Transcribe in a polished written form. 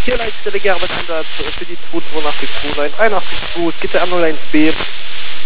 Hier Leitstelle Gerberseinsatz für die 28229, 81 2, es geht der 01B.